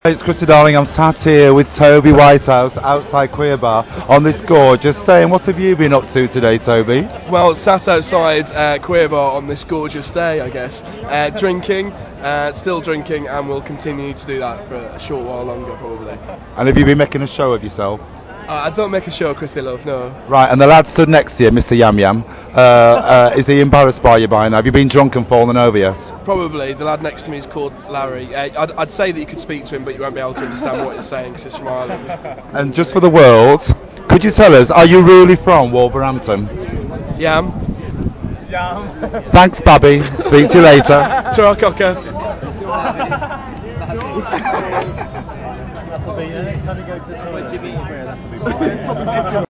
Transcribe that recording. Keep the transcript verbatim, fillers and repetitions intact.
It's Chrissy Darling. I'm sat here with Toby Whitehouse outside Queer Bar on this gorgeous day. And what have you been up to today, Toby? Well, sat outside uh, Queer Bar on this gorgeous day, I guess. Uh, drinking, uh, still drinking, and we'll continue to do that for a short while longer, probably. And have you been making a show of yourself? Uh, I don't make a show, Chrissy Love, no. Right, and the lad stood next to you, Mister Yam Yam. Uh, uh, is he embarrassed by you by now? Have you been drunk and fallen over yet? Probably. The lad next to me is called Larry. Uh, I'd, I'd say that you could speak to him, but you won't be able to understand what he's saying because he's from Ireland. And just for the world, could you tell us, are you really from Wolverhampton? Yam. Yam. Thanks, Babby. Speak to you later. Ta-ra, cocker. That'll be it. It's only go to the toilet.